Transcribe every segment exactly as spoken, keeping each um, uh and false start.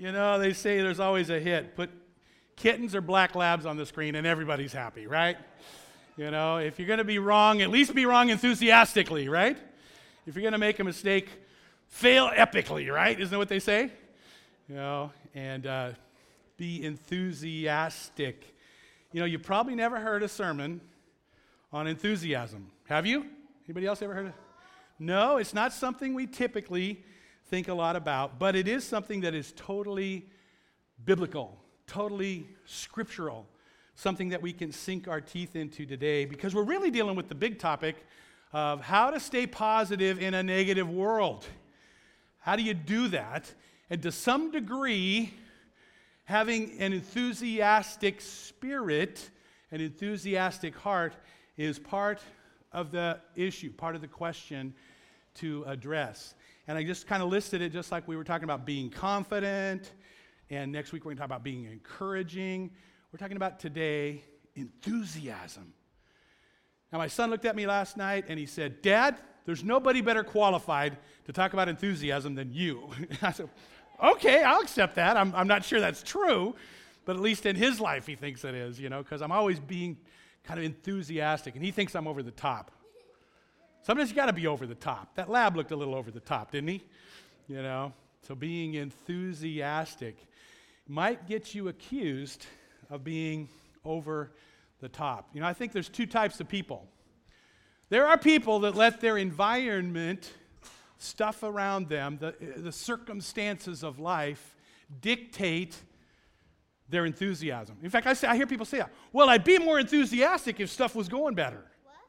You know, they say there's always a hit. Put kittens or black labs on the screen and everybody's happy, right? You know, if you're going to be wrong, at least be wrong enthusiastically, right? If you're going to make a mistake, fail epically, right? Isn't that what they say? You know, and uh, be enthusiastic. You know, you probably never heard a sermon on enthusiasm. Have you? Anybody else ever heard of it? No, it's not something we typically think a lot about, but it is something that is totally biblical, totally scriptural, something that we can sink our teeth into today, because we're really dealing with the big topic of how to stay positive in a negative world. How do you do that? And to some degree, having an enthusiastic spirit, an enthusiastic heart, is part of the issue, part of the question to address. And I just kind of listed it just like we were talking about being confident, and next week we're going to talk about being encouraging. We're talking about today enthusiasm. Now my son looked at me last night and he said, "Dad, there's nobody better qualified to talk about enthusiasm than you." I said, "Okay, I'll accept that. I'm, I'm not sure that's true, but at least in his life he thinks it is, you know, because I'm always being kind of enthusiastic, and he thinks I'm over the top. Sometimes you got to be over the top. That lab looked a little over the top, didn't he? You know, so being enthusiastic might get you accused of being over the top. You know, I think there's two types of people. There are people that let their environment, stuff around them, the, the circumstances of life dictate their enthusiasm. In fact, I, say, I hear people say that. Well, I'd be more enthusiastic if stuff was going better.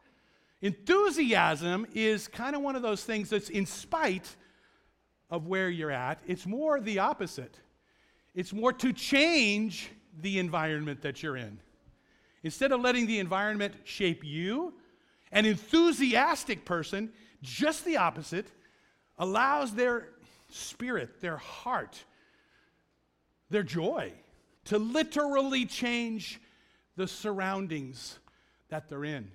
Enthusiasm is kind of one of those things that's in spite of where you're at. It's more the opposite. It's more to change the environment that you're in. Instead of letting the environment shape you, an enthusiastic person, just the opposite, allows their spirit, their heart, their joy to literally change the surroundings that they're in.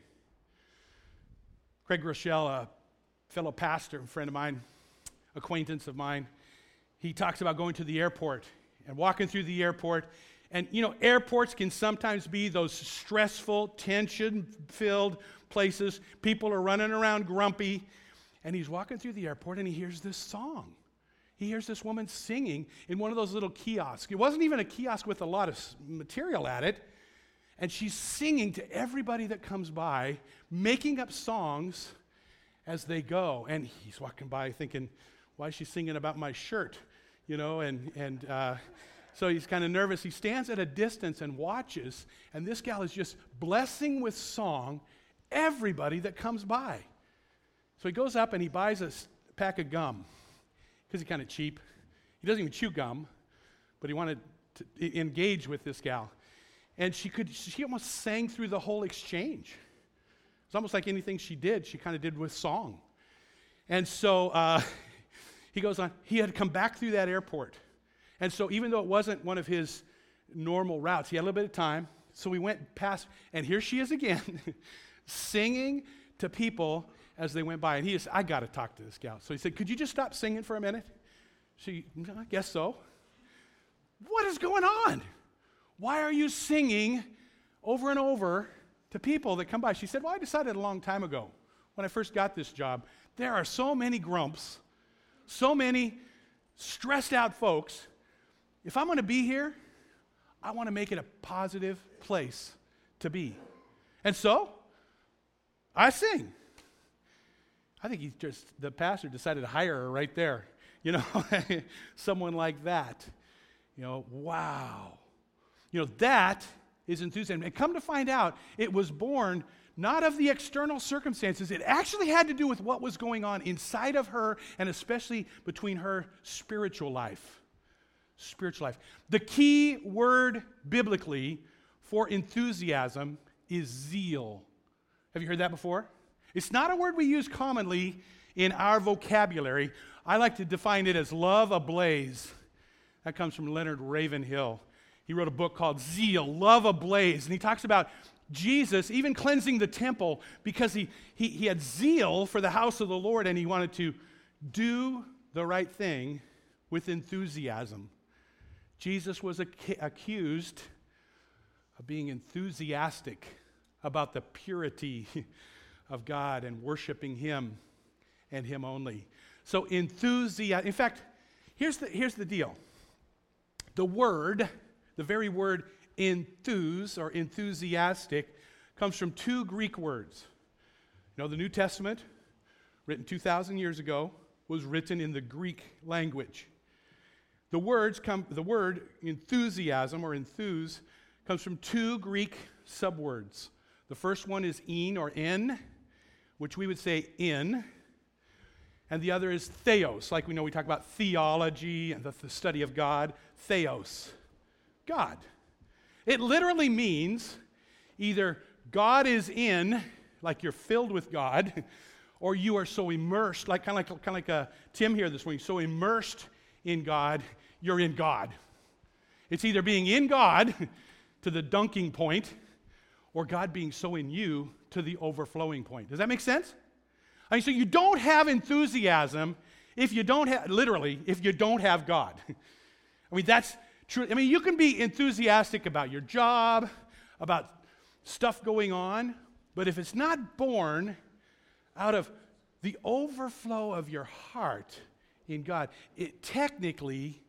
Craig Rochelle, a fellow pastor, a friend of mine, acquaintance of mine, he talks about going to the airport and walking through the airport. And, you know, airports can sometimes be those stressful, tension-filled places. People are running around grumpy. And he's walking through the airport and he hears this song. He hears this woman singing in one of those little kiosks. It wasn't even a kiosk with a lot of material at it. And she's singing to everybody that comes by, making up songs as they go. And he's walking by thinking, why is she singing about my shirt? You know, and, and uh, so he's kind of nervous. He stands at a distance and watches, and this gal is just blessing with song everybody that comes by. So he goes up and he buys a pack of gum, because he's kind of cheap. He doesn't even chew gum, but he wanted to engage with this gal. And she could, she almost sang through the whole exchange. It's almost like anything she did, she kind of did with song. And so uh, he goes on, he had to come back through that airport. And so even though it wasn't one of his normal routes, he had a little bit of time, so we went past, and here she is again, singing to people as they went by. And he said, I got to talk to this gal. So he said, could you just stop singing for a minute? She, I guess so. What is going on? Why are you singing over and over to people that come by? She said, well, I decided a long time ago when I first got this job, there are so many grumps, so many stressed out folks. If I'm going to be here, I want to make it a positive place to be. And so, I sing. I think he just, the pastor decided to hire her right there. You know, someone like that. You know, wow. You know, that is enthusiasm. And come to find out, it was born not of the external circumstances. It actually had to do with what was going on inside of her, and especially between her spiritual life. Spiritual life. The key word biblically for enthusiasm is zeal. Have you heard that before? It's not a word we use commonly in our vocabulary. I like to define it as love ablaze. That comes from Leonard Ravenhill. He wrote a book called Zeal, Love Ablaze, and he talks about Jesus even cleansing the temple because he, he, he had zeal for the house of the Lord, and he wanted to do the right thing with enthusiasm. Jesus was ac- accused of being enthusiastic about the purity of God and worshiping Him and Him only. So enthusiasm, in fact, here's the, here's the deal. The word, the very word enthuse or enthusiastic comes from two Greek words. You know, the New Testament, written two thousand years ago, was written in the Greek language. The words come, the word enthusiasm or enthuse comes from two Greek subwords. The first one is en or en, which we would say in, and the other is theos, like we know we talk about theology and the, the study of God. Theos, God. It literally means either God is in, like you're filled with God, or you are so immersed, like kind of like kind of like uh, Tim here this morning, so immersed in God, you're in God. It's either being in God to the dunking point, or God being so in you to the overflowing point. Does that make sense? I mean, so you don't have enthusiasm if you don't have, literally, if you don't have God. I mean, that's true. I mean, you can be enthusiastic about your job, about stuff going on, but if it's not born out of the overflow of your heart in God, it technically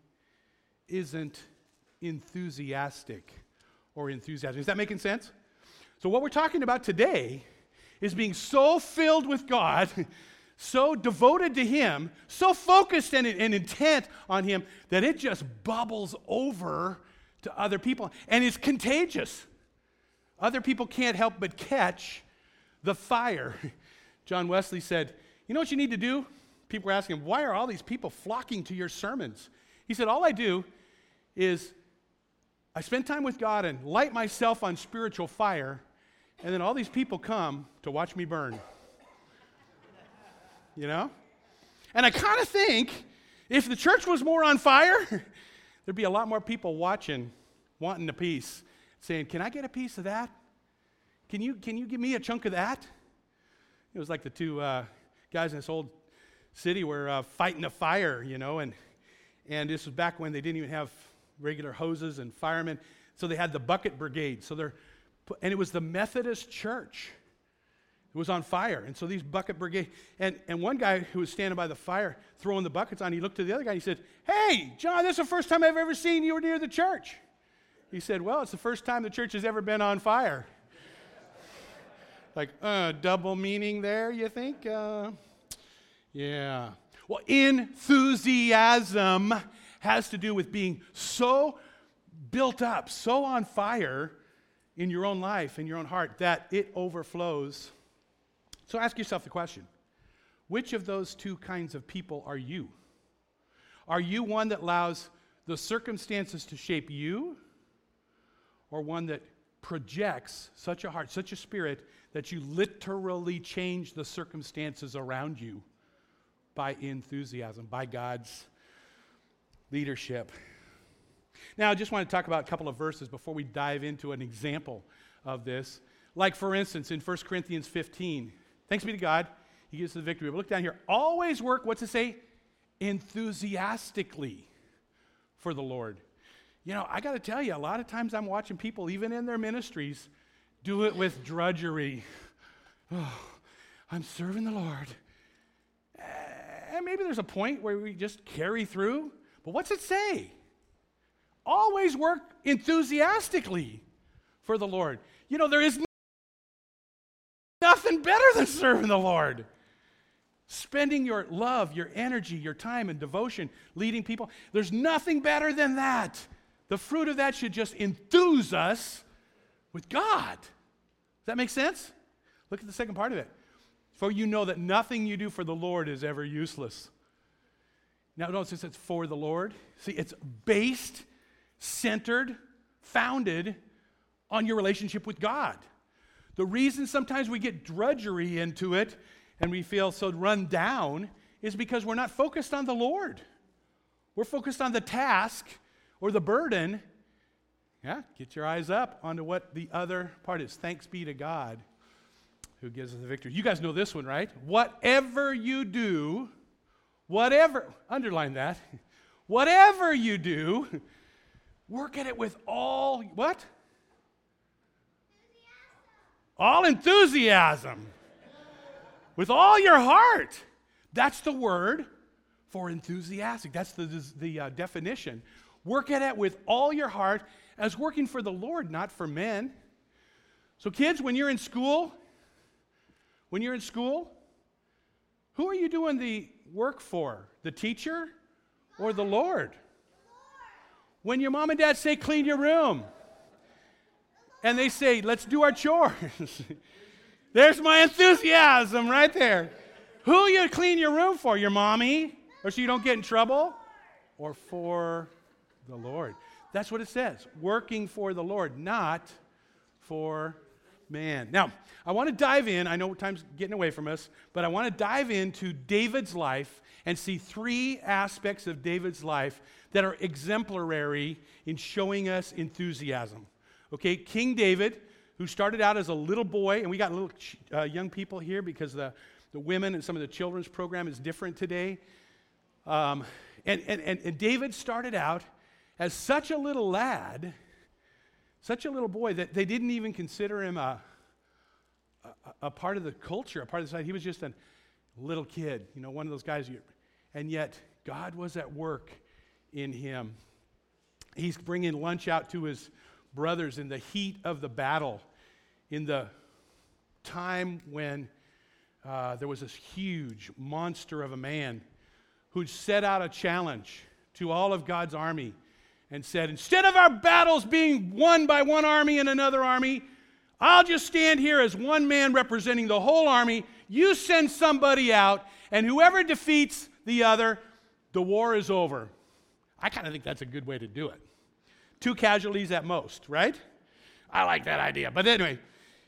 isn't enthusiastic or enthusiastic. Is that making sense? So what we're talking about today is being so filled with God, so devoted to Him, so focused and, and intent on Him that it just bubbles over to other people. And it's contagious. Other people can't help but catch the fire. John Wesley said, you know what you need to do? People were asking him, why are all these people flocking to your sermons? He said, all I do is I spend time with God and light myself on spiritual fire, and then all these people come to watch me burn. You know? And I kind of think if the church was more on fire, there'd be a lot more people watching, wanting a piece, saying, can I get a piece of that? Can you, can you give me a chunk of that? It was like the two uh, guys in this old city were uh, fighting a fire, you know, and and this was back when they didn't even have regular hoses and firemen, so they had the bucket brigade. So they're, and it was the Methodist church. It was on fire, and so these bucket brigade, and, and one guy who was standing by the fire throwing the buckets on, he looked to the other guy, he said, hey, John, this is the first time I've ever seen you near the church. He said, well, it's the first time the church has ever been on fire. Like, uh, double meaning there, you think? Uh, yeah. Well, enthusiasm has to do with being so built up, so on fire in your own life, in your own heart, that it overflows. So ask yourself the question, which of those two kinds of people are you? Are you one that allows the circumstances to shape you, or one that projects such a heart, such a spirit, that you literally change the circumstances around you by enthusiasm, by God's leadership? Now, I just want to talk about a couple of verses before we dive into an example of this. Like, for instance, in First Corinthians fifteen, thanks be to God, He gives us the victory. But look down here. Always work, what's it say? Enthusiastically for the Lord. You know, I got to tell you, a lot of times I'm watching people, even in their ministries, do it with drudgery. Oh, I'm serving the Lord. And maybe there's a point where we just carry through. But what's it say? Always work enthusiastically for the Lord. You know, there is nothing better than serving the Lord. Spending your love, your energy, your time and devotion, leading people. There's nothing better than that. The fruit of that should just enthuse us with God. Does that make sense? Look at the second part of it. For you know that nothing you do for the Lord is ever useless. Now, notice it's for the Lord. See, it's based, centered, founded on your relationship with God. The reason sometimes we get drudgery into it and we feel so run down is because we're not focused on the Lord. We're focused on the task or the burden. Yeah, get your eyes up onto what the other part is. Thanks be to God who gives us the victory. You guys know this one, right? Whatever you do, whatever, underline that, whatever you do, Work at it with all, what? All enthusiasm. With all your heart. That's the word for enthusiastic. That's the, the uh, definition. Work at it with all your heart as working for the Lord, not for men. So kids, when you're in school, when you're in school, who are you doing the work for? The teacher or the Lord? When your mom and dad say, clean your room, and they say, let's do our chores. There's my enthusiasm right there. Who you clean your room for? Your mommy? Or so you don't get in trouble? Or for the Lord? That's what it says. Working for the Lord, not for man. Now, I want to dive in. I know time's getting away from us, but I want to dive into David's life and see three aspects of David's life that are exemplary in showing us enthusiasm. Okay, King David, who started out as a little boy, and we got little uh, young people here because the, the women and some of the children's program is different today. Um, and, and, and, and David started out as such a little lad, such a little boy, that they didn't even consider him a, a, a part of the culture, a part of the society. He was just a little kid, you know, one of those guys. You, and yet, God was at work in him. He's bringing lunch out to his brothers in the heat of the battle, in the time when uh, there was this huge monster of a man who set out a challenge to all of God's army and said, instead of our battles being won by one army and another army, I'll just stand here as one man representing the whole army. You send somebody out, and whoever defeats the other, the war is over. I kind of think that's a good way to do it. Two casualties at most, right? I like that idea. But anyway,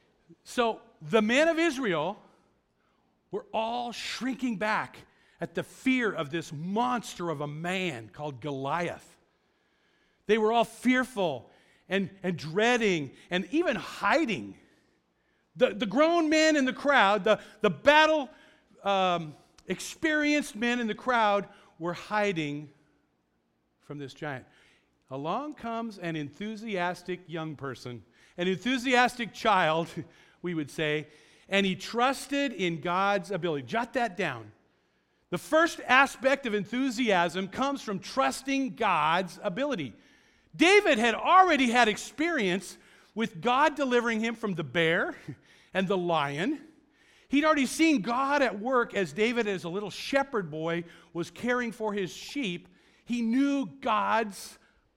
so the men of Israel were all shrinking back at the fear of this monster of a man called Goliath. They were all fearful and, and dreading and even hiding. The, the grown men in the crowd, the, the battle um, experienced men in the crowd were hiding from this giant. Along comes an enthusiastic young person, an enthusiastic child, we would say, and he trusted in God's ability. Jot that down. The first aspect of enthusiasm comes from trusting God's ability. David had already had experience with God delivering him from the bear and the lion. He'd already seen God at work as David, as a little shepherd boy, was caring for his sheep. He knew God's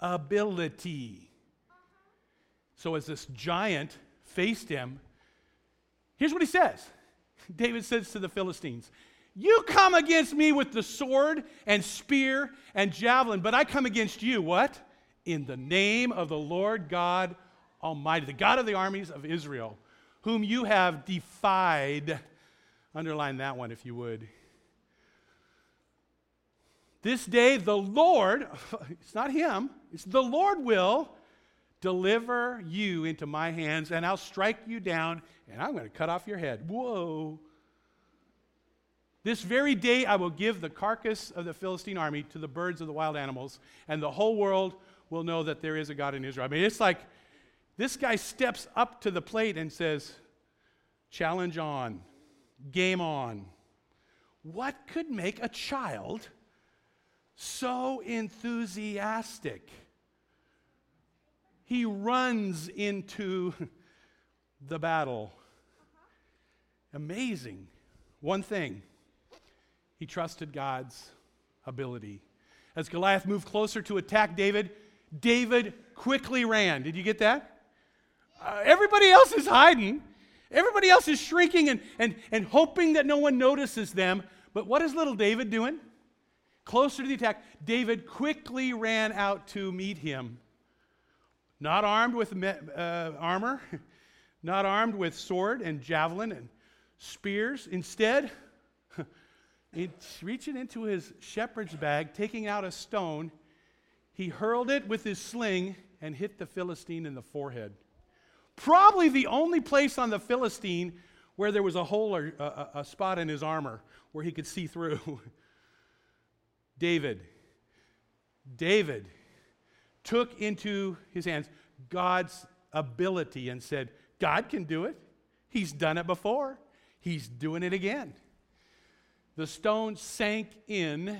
ability. So as this giant faced him, here's what he says. David says to the Philistines, you come against me with the sword and spear and javelin, but I come against you, what? In the name of the Lord God Almighty, the God of the armies of Israel, whom you have defied. Underline that one if you would. This day the Lord, it's not him, it's the Lord will deliver you into my hands, and I'll strike you down, and I'm going to cut off your head. Whoa. This very day I will give the carcass of the Philistine army to the birds of the wild animals, and the whole world will know that there is a God in Israel. I mean, it's like this guy steps up to the plate and says, challenge on, game on. What could make a child so enthusiastic? He runs into the battle. Amazing. One thing, he trusted God's ability. As Goliath moved closer to attack David, David quickly ran. Did you get that? Uh, everybody else is hiding. Everybody else is shrinking and, and, and hoping that no one notices them. But what is little David doing? Closer to the attack, David quickly ran out to meet him. Not armed with uh, armor, not armed with sword and javelin and spears. Instead, it's reaching into his shepherd's bag, taking out a stone, he hurled it with his sling and hit the Philistine in the forehead. Probably the only place on the Philistine where there was a hole or a, a spot in his armor where he could see through. David, David took into his hands God's ability and said, God can do it. He's done it before. He's doing it again. The stone sank in,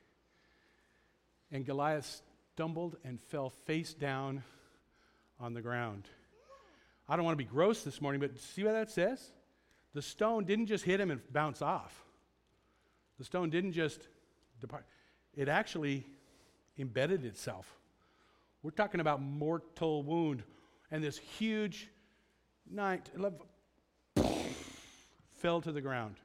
and Goliath stumbled and fell face down on the ground. I don't want to be gross this morning, but see what that says? The stone didn't just hit him and bounce off. The stone didn't just depart. It actually embedded itself. We're talking about mortal wound. And this huge nine, eleven, fell to the ground.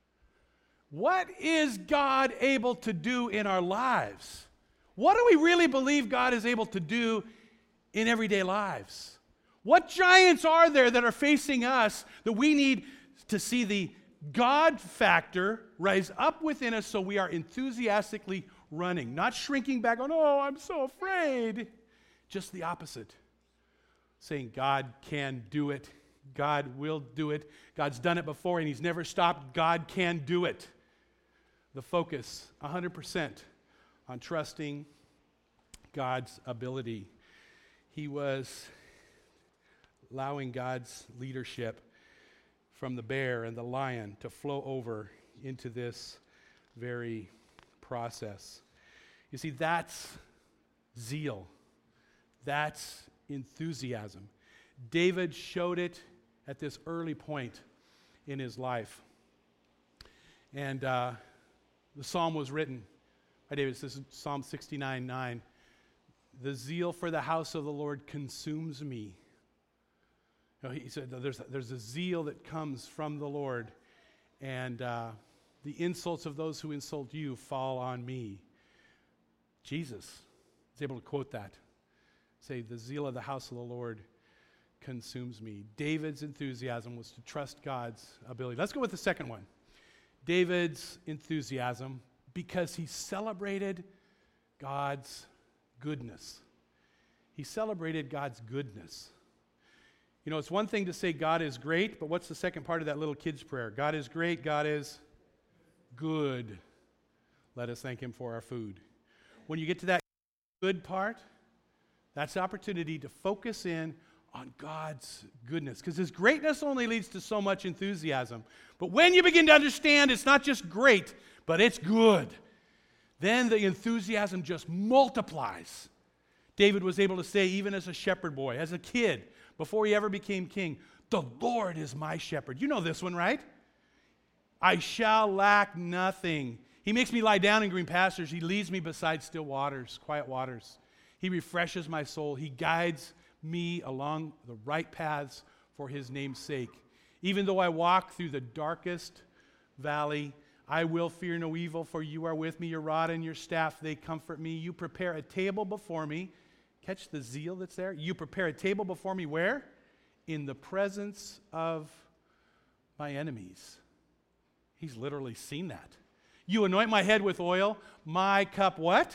What is God able to do in our lives? What do we really believe God is able to do in everyday lives? What giants are there that are facing us that we need to see the God factor rise up within us so we are enthusiastically running, not shrinking back, going, oh, I'm so afraid. Just the opposite. Saying God can do it. God will do it. God's done it before and he's never stopped. God can do it. The focus, one hundred percent on trusting God's ability. He was allowing God's leadership from the bear and the lion to flow over into this very process. You see, that's zeal. That's enthusiasm. David showed it at this early point in his life. And uh, the psalm was written by David. This is Psalm sixty-nine nine. The zeal for the house of the Lord consumes me. You know, he said there's, there's a zeal that comes from the Lord, and uh, the insults of those who insult you fall on me. Jesus is able to quote that. Say, the zeal of the house of the Lord consumes me. David's enthusiasm was to trust God's ability. Let's go with the second one. David's enthusiasm, because he celebrated God's goodness. He celebrated God's goodness. You know, it's one thing to say God is great, but what's the second part of that little kid's prayer? God is great, God is good. Let us thank him for our food. When you get to that good part, that's the opportunity to focus in on God's goodness, because his greatness only leads to so much enthusiasm. But when you begin to understand it's not just great, but it's good, then the enthusiasm just multiplies. David was able to say, even as a shepherd boy, as a kid, before he ever became king, the Lord is my shepherd. You know this one, right? I shall lack nothing. He makes me lie down in green pastures. He leads me beside still waters, quiet waters. He refreshes my soul. He guides me along the right paths for his name's sake. Even though I walk through the darkest valley, I will fear no evil, for you are with me. Your rod and your staff, they comfort me. You prepare a table before me. Catch the zeal that's there. You prepare a table before me where? In the presence of my enemies. He's literally seen that. You anoint my head with oil. My cup what?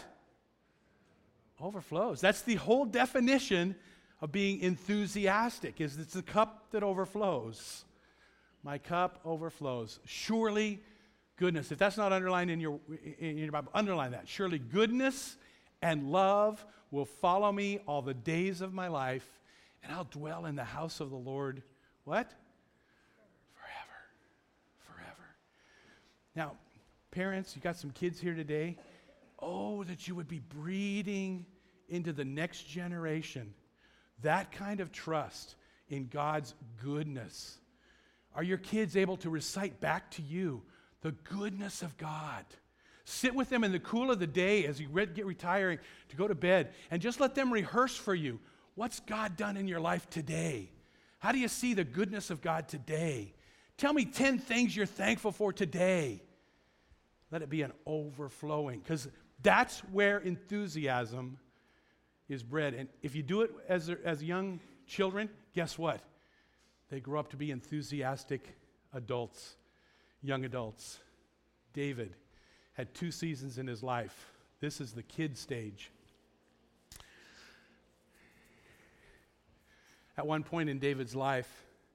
Overflows. That's the whole definition of being enthusiastic, is it's the cup that overflows. My cup overflows. Surely goodness. If that's not underlined in your, in your Bible, underline that. Surely goodness and love will follow me all the days of my life, and I'll dwell in the house of the Lord. What? Forever. Forever. Now, parents, you got some kids here today. Oh, that you would be breeding into the next generation that kind of trust in God's goodness. Are your kids able to recite back to you the goodness of God? Sit with them in the cool of the day as you get retiring to go to bed, and just let them rehearse for you. What's God done in your life today? How do you see the goodness of God today? Tell me ten things you're thankful for today. Let it be an overflowing, because that's where enthusiasm is bred. And if you do it as, as young children, guess what? They grow up to be enthusiastic adults, young adults. David had two seasons in his life. This is the kid stage. At one point in David's life,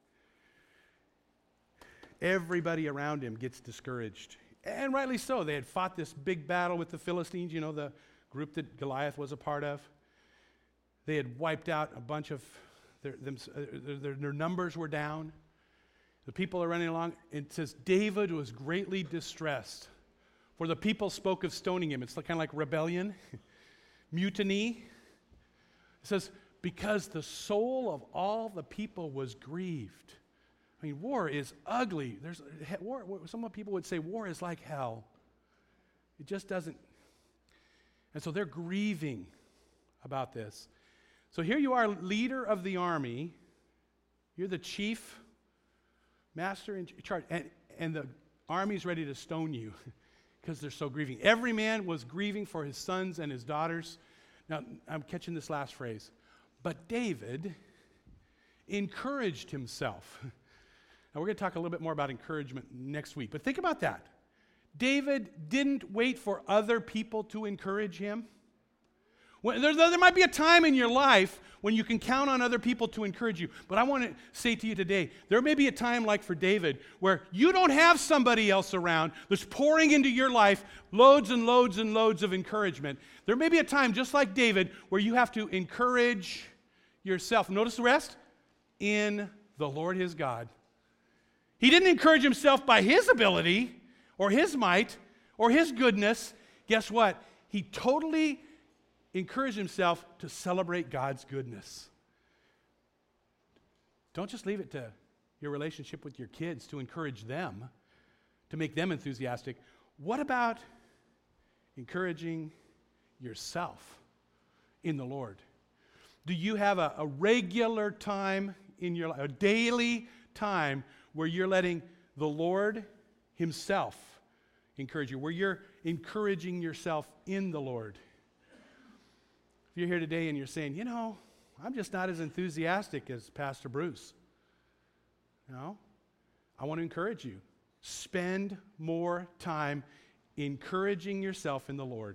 everybody around him gets discouraged. And rightly so. They had fought this big battle with the Philistines, you know, the group that Goliath was a part of. They had wiped out a bunch of, their, them, their, their numbers were down. The people are running along. It says, David was greatly distressed, for the people spoke of stoning him. It's kind of like rebellion, mutiny. It says, because the soul of all the people was grieved. I mean, war is ugly. There's war. Some people would say war is like hell. It just doesn't. And so they're grieving about this. So here you are, leader of the army. You're the chief master in charge. And, and the army's ready to stone you because they're so grieving. Every man was grieving for his sons and his daughters. Now, I'm catching this last phrase. But David encouraged himself. Now, we're going to talk a little bit more about encouragement next week. But think about that. David didn't wait for other people to encourage him. When, there, there might be a time in your life when you can count on other people to encourage you. But I want to say to you today, there may be a time like for David where you don't have somebody else around that's pouring into your life loads and loads and loads of encouragement. There may be a time just like David where you have to encourage yourself. Notice the rest? In the Lord his God. He didn't encourage himself by his ability or his might or his goodness. Guess what? He totally encouraged himself to celebrate God's goodness. Don't just leave it to your relationship with your kids to encourage them, to make them enthusiastic. What about encouraging yourself in the Lord? Do you have a, a regular time in your life, a daily time where you're letting the Lord himself encourage you, where you're encouraging yourself in the Lord? If you're here today and you're saying, you know, I'm just not as enthusiastic as Pastor Bruce. You know, I want to encourage you. Spend more time encouraging yourself in the Lord.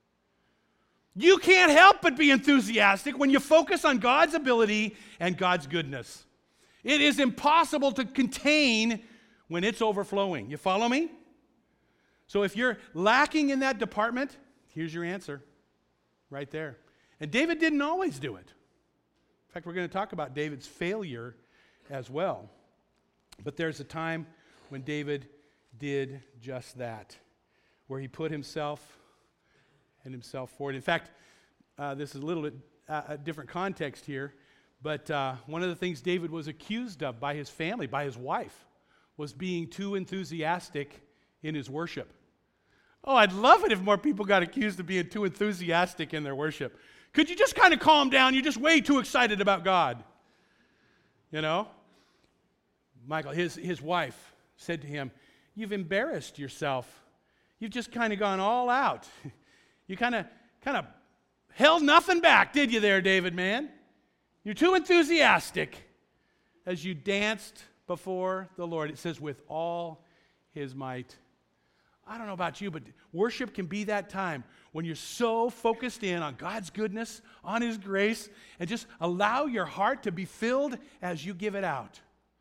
You can't help but be enthusiastic when you focus on God's ability and God's goodness. It is impossible to contain when it's overflowing. You follow me? So if you're lacking in that department, here's your answer right there. And David didn't always do it. In fact, we're going to talk about David's failure as well. But there's a time when David did just that, where he put himself and himself forward. In fact, uh, this is a little bit uh, a different context here, but uh, one of the things David was accused of by his family, by his wife, was being too enthusiastic in his worship. Oh, I'd love it if more people got accused of being too enthusiastic in their worship. Could you just kind of calm down? You're just way too excited about God. You know? Michael, his, his wife said to him, you've embarrassed yourself. You've just kind of gone all out. You kind of kind of held nothing back, did you there, David, man? You're too enthusiastic as you danced before the Lord. It says, with all his might. I don't know about you, but worship can be that time when you're so focused in on God's goodness, on his grace, and just allow your heart to be filled as you give it out.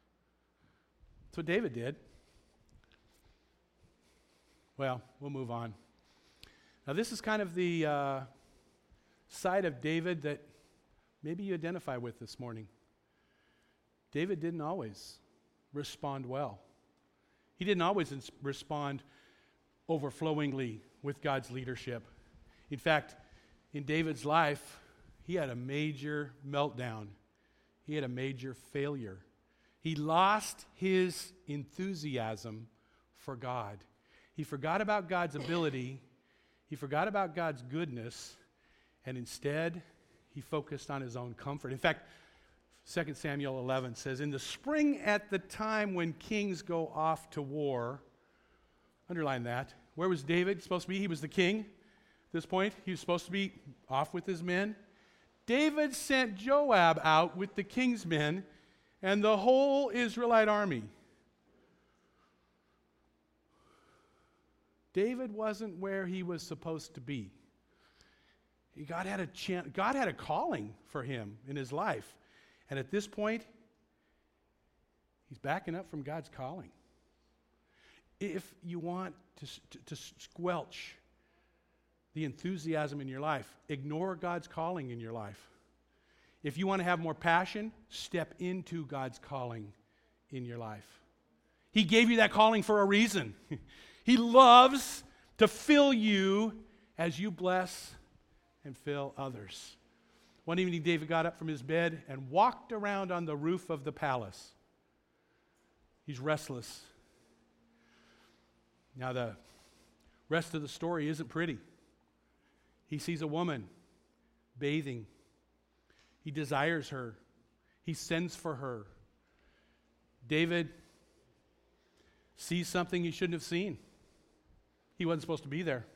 That's what David did. Well, we'll move on. Now, this is kind of the uh, side of David that maybe you identify with this morning. David didn't always respond well. He didn't always ins- respond overflowingly with God's leadership. In fact, in David's life, he had a major meltdown. He had a major failure. He lost his enthusiasm for God. He forgot about God's ability. He forgot about God's goodness. And instead, he focused on his own comfort. In fact, Second Samuel eleven says, in the spring at the time when kings go off to war, underline that. Where was David supposed to be? He was the king at this point. He was supposed to be off with his men. David sent Joab out with the king's men and the whole Israelite army. David wasn't where he was supposed to be. God had a chance, God had a calling for him in his life. And at this point, he's backing up from God's calling. If you want to, to, to squelch the enthusiasm in your life, ignore God's calling in your life. If you want to have more passion, step into God's calling in your life. He gave you that calling for a reason. He loves to fill you as you bless and fill others. One evening, David got up from his bed and walked around on the roof of the palace. He's restless. Now, the rest of the story isn't pretty. He sees a woman bathing. He desires her. He sends for her. David sees something he shouldn't have seen. He wasn't supposed to be there.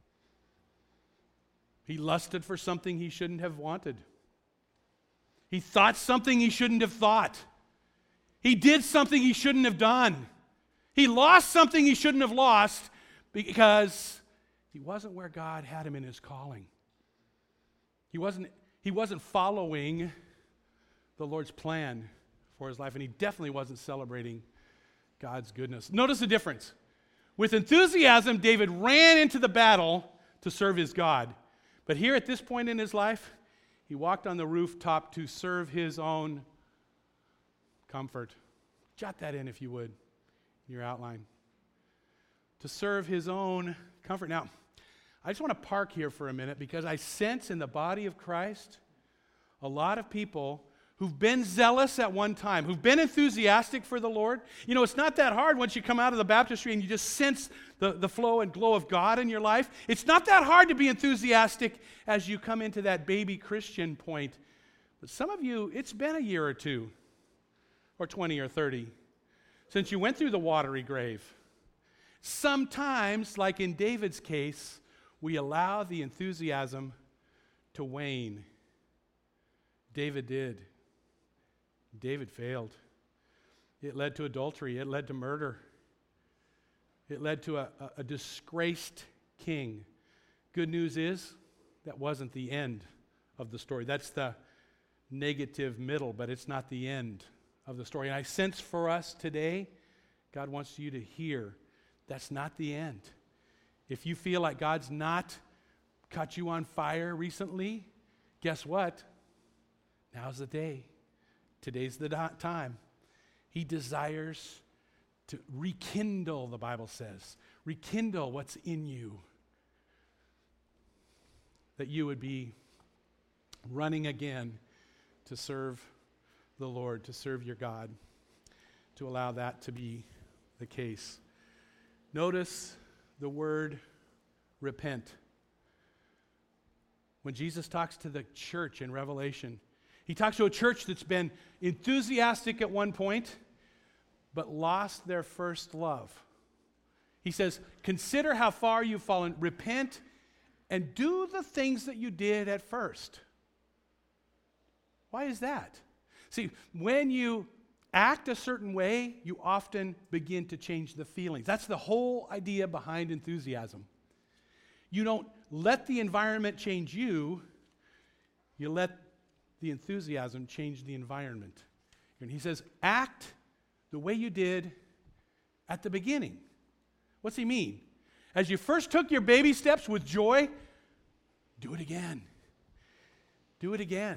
He lusted for something he shouldn't have wanted. He thought something he shouldn't have thought. He did something he shouldn't have done. He lost something he shouldn't have lost because he wasn't where God had him in his calling. He wasn't, he wasn't following the Lord's plan for his life, and he definitely wasn't celebrating God's goodness. Notice the difference. With enthusiasm, David ran into the battle to serve his God. But here at this point in his life, he walked on the rooftop to serve his own comfort. Jot that in, if you would, in your outline. To serve his own comfort. Now, I just want to park here for a minute because I sense in the body of Christ a lot of people who've been zealous at one time, who've been enthusiastic for the Lord. You know, it's not that hard once you come out of the baptistry and you just sense the, the flow and glow of God in your life. It's not that hard to be enthusiastic as you come into that baby Christian point. But some of you, it's been a year or two, or twenty or thirty, since you went through the watery grave. Sometimes, like in David's case, we allow the enthusiasm to wane. David did. David failed. It led to adultery. It led to murder. It led to a, a, a disgraced king. Good news is that wasn't the end of the story. That's the negative middle, but it's not the end of the story. And I sense for us today, God wants you to hear that's not the end. If you feel like God's not caught you on fire recently, guess what? Now's the day. Today's the time. He desires to rekindle, the Bible says, rekindle what's in you. That you would be running again to serve the Lord, to serve your God, to allow that to be the case. Notice the word repent. When Jesus talks to the church in Revelation, he talks to a church that's been enthusiastic at one point, but lost their first love. He says, consider how far you've fallen, repent, and do the things that you did at first. Why is that? See, when you act a certain way, you often begin to change the feelings. That's the whole idea behind enthusiasm. You don't let the environment change you, you let the enthusiasm change the environment. And he says, act the way you did at the beginning. What's he mean? As you first took your baby steps with joy, do it again. Do it again.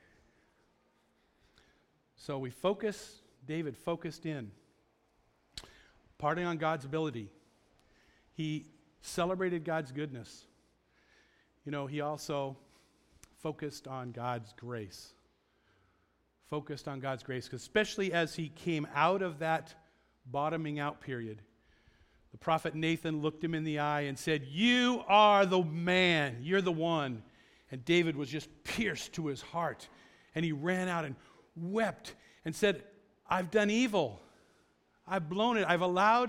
So we focus, David focused in, parting on God's ability. He celebrated God's goodness. You know, he also focused on God's grace. Focused on God's grace, especially as he came out of that bottoming out period. The prophet Nathan looked him in the eye and said, "You are the man, you're the one." And David was just pierced to his heart. And he ran out and wept and said, "I've done evil. I've blown it. I've allowed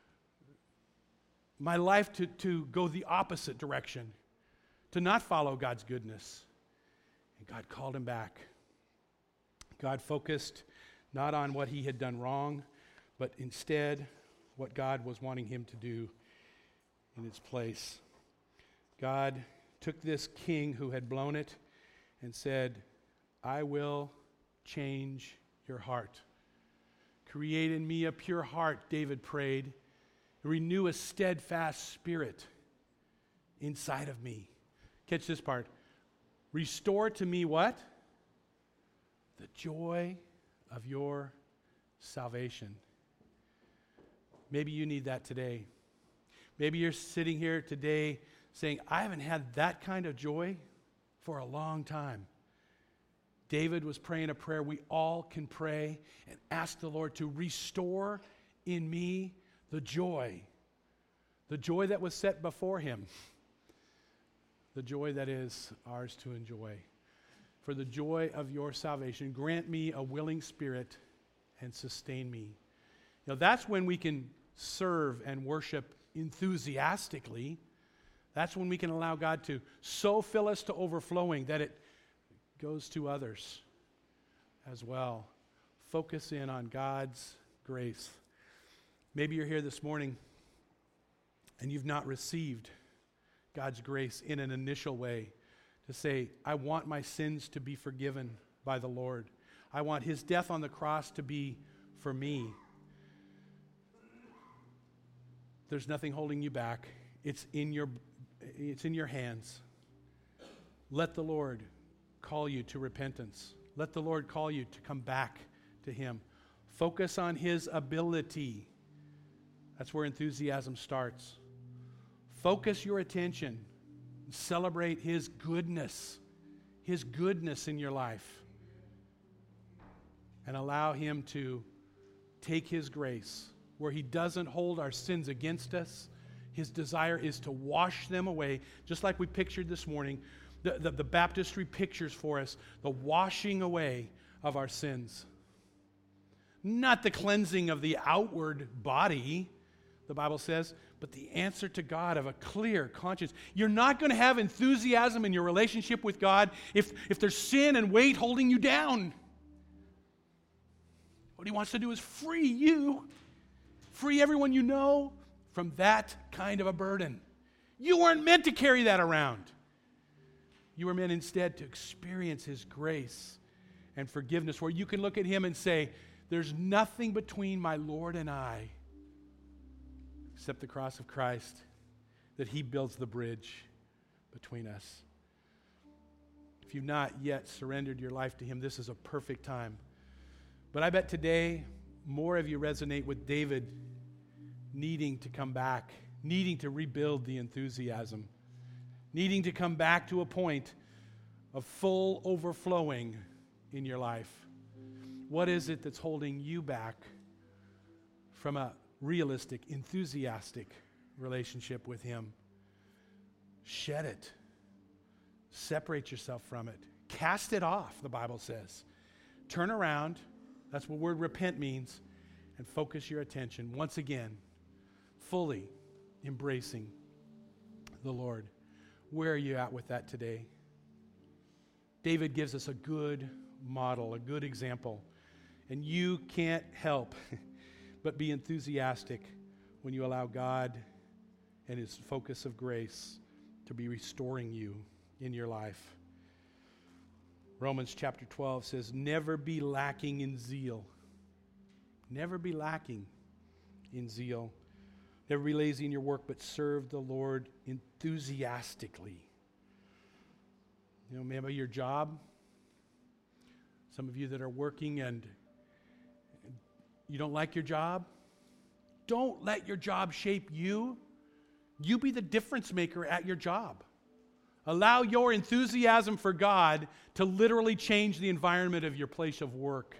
my life to, to go the opposite direction, to not follow God's goodness." And God called him back. God focused not on what he had done wrong, but instead what God was wanting him to do in its place. God took this king who had blown it and said, "I will change your heart. Create in me a pure heart," David prayed. "Renew a steadfast spirit inside of me." Catch this part. Restore to me what? The joy of your salvation. Maybe you need that today. Maybe you're sitting here today saying, I haven't had that kind of joy for a long time. David was praying a prayer we all can pray and ask the Lord to restore in me the joy. The joy that was set before him. The joy that is ours to enjoy. For the joy of your salvation, grant me a willing spirit and sustain me. You know, that's when we can serve and worship enthusiastically. That's when we can allow God to so fill us to overflowing that it goes to others as well. Focus in on God's grace. Maybe you're here this morning and you've not received God's grace in an initial way to say, I want my sins to be forgiven by the Lord. I want his death on the cross to be for me. There's nothing holding you back. It's in your, it's in your hands. Let the Lord call you to repentance. Let the Lord call you to come back to him. Focus on his ability. That's where enthusiasm starts. Focus your attention. Celebrate his goodness. His goodness in your life. And allow him to take his grace where he doesn't hold our sins against us. His desire is to wash them away, just like we pictured this morning. The, the, the baptistry pictures for us the washing away of our sins. Not the cleansing of the outward body, the Bible says, but the answer to God of a clear conscience. You're not going to have enthusiasm in your relationship with God if, if there's sin and weight holding you down. What he wants to do is free you, free everyone you know from that kind of a burden. You weren't meant to carry that around. You were meant instead to experience his grace and forgiveness, where you can look at him and say, there's nothing between my Lord and I except the cross of Christ, that he builds the bridge between us. If you've not yet surrendered your life to him, this is a perfect time. But I bet today more of you resonate with David needing to come back, needing to rebuild the enthusiasm, needing to come back to a point of full overflowing in your life. What is it that's holding you back from a realistic, enthusiastic relationship with him? Shed it. Separate yourself from it. Cast it off, the Bible says. Turn around. That's what the word repent means. And focus your attention once again, fully embracing the Lord. Where are you at with that today? David gives us a good model, a good example. And you can't help but be enthusiastic when you allow God and his focus of grace to be restoring you in your life. Romans chapter twelve says, never be lacking in zeal. Never be lacking in zeal. Never be lazy in your work, but serve the Lord enthusiastically. You know, maybe your job. Some of you that are working and you don't like your job. Don't let your job shape you. You be the difference maker at your job. Allow your enthusiasm for God to literally change the environment of your place of work.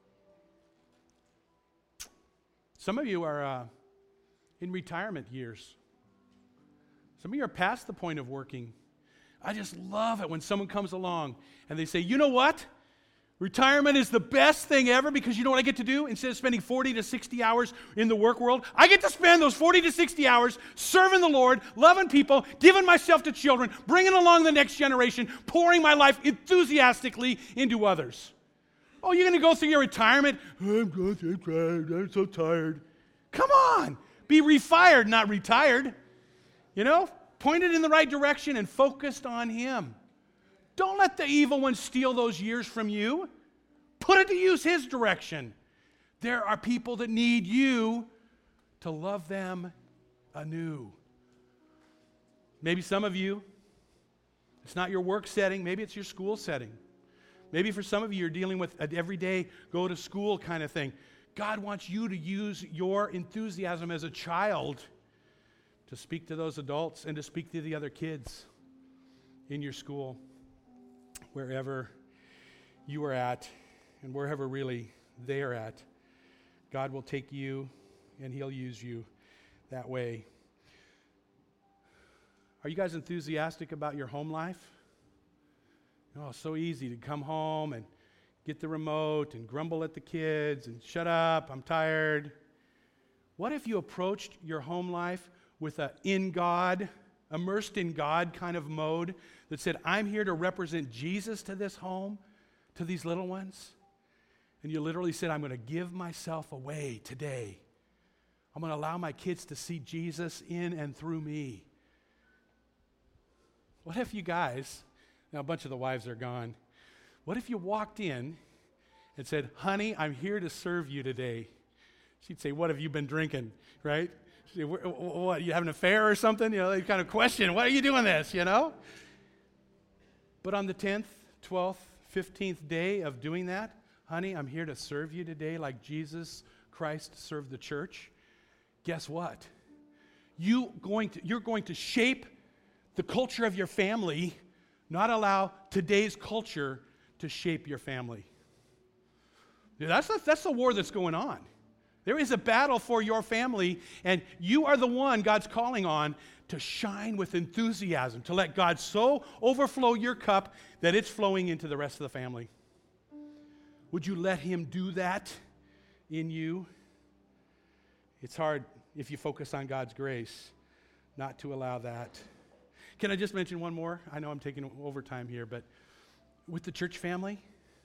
Some of you are uh, in retirement years. Some of you are past the point of working. I just love it when someone comes along and they say, you know what? Retirement is the best thing ever because you know what I get to do? Instead of spending forty to sixty hours in the work world, I get to spend those forty to sixty hours serving the Lord, loving people, giving myself to children, bringing along the next generation, pouring my life enthusiastically into others. Oh, you're going to go through your retirement? I'm going so tired. I'm so tired. Come on. Be refired, not retired. You know? Pointed in the right direction and focused on him. Don't let the evil one steal those years from you. Put it to use his direction. There are people that need you to love them anew. Maybe some of you, it's not your work setting. Maybe it's your school setting. Maybe for some of you, you're dealing with an everyday go to school kind of thing. God wants you to use your enthusiasm as a child to speak to those adults and to speak to the other kids in your school, wherever you are at and wherever really they are at. God will take you and He'll use you that way. Are you guys enthusiastic about your home life? Oh, it's so easy to come home and get the remote and grumble at the kids and shut up, I'm tired. What if you approached your home life with a in God, immersed in God kind of mode that said, I'm here to represent Jesus to this home, to these little ones? And you literally said, I'm going to give myself away today. I'm going to allow my kids to see Jesus in and through me. What if you guys, now a bunch of the wives are gone, what if you walked in and said, honey, I'm here to serve you today? She'd say, what have you been drinking, right? She'd say, what, you have an affair or something? You know, they kind of question, why are you doing this, you know? But on the tenth, twelfth, fifteenth day of doing that, honey, I'm here to serve you today like Jesus Christ served the church. Guess what? You going to, you're going to shape the culture of your family, not allow today's culture to shape your family. That's the, that's the war that's going on. There is a battle for your family, and you are the one God's calling on to shine with enthusiasm, to let God so overflow your cup that it's flowing into the rest of the family. Would you let Him do that in you? It's hard if you focus on God's grace not to allow that. Can I just mention one more? I know I'm taking overtime here, but with the church family,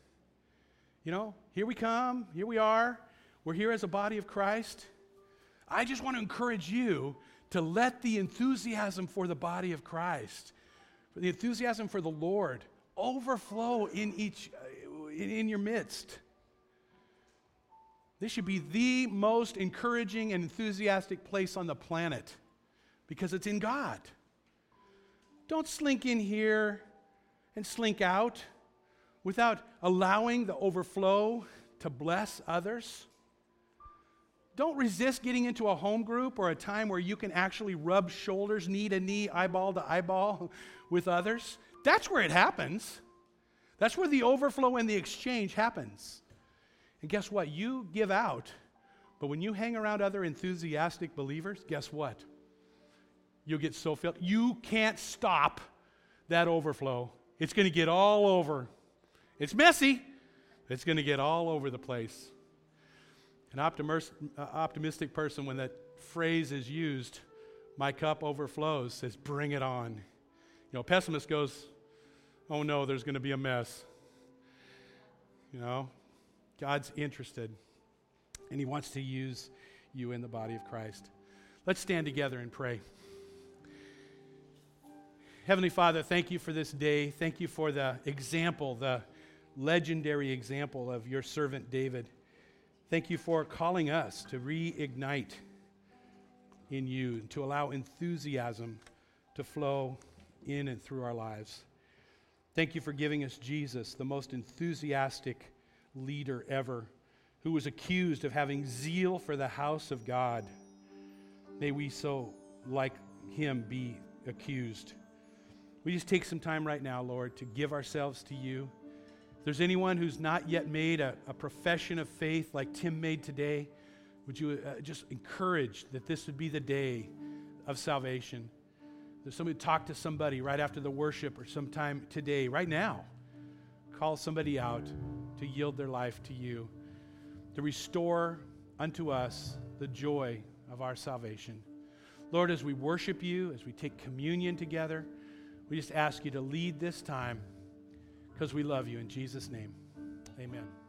you know, here we come, here we are, we're here as a body of Christ. I just want to encourage you to let the enthusiasm for the body of Christ, for the enthusiasm for the Lord, overflow in each, in, in your midst. This should be the most encouraging and enthusiastic place on the planet because it's in God. Don't slink in here and slink out without allowing the overflow to bless others. Don't resist getting into a home group or a time where you can actually rub shoulders, knee to knee, eyeball to eyeball with others. That's where it happens. That's where the overflow and the exchange happens. And guess what? You give out, but when you hang around other enthusiastic believers, guess what? You'll get so filled. You can't stop that overflow. It's going to get all over. It's messy. It's going to get all over the place. An optimis- uh, optimistic person, when that phrase is used, my cup overflows, says, bring it on. You know, a pessimist goes, oh no, there's going to be a mess. You know, God's interested, and He wants to use you in the body of Christ. Let's stand together and pray. Heavenly Father, thank you for this day. Thank you for the example, the legendary example of your servant David. Thank you for calling us to reignite in you, to allow enthusiasm to flow in and through our lives. Thank you for giving us Jesus, the most enthusiastic leader ever, who was accused of having zeal for the house of God. May we so, like him, be accused. We just take some time right now, Lord, to give ourselves to you. If there's anyone who's not yet made a, a profession of faith like Tim made today, would you uh, just encourage that this would be the day of salvation? There's somebody talk to somebody right after the worship or sometime today, right now. Call somebody out to yield their life to you, to restore unto us the joy of our salvation. Lord, as we worship you, as we take communion together, we just ask you to lead this time because we love you. In Jesus' name, amen.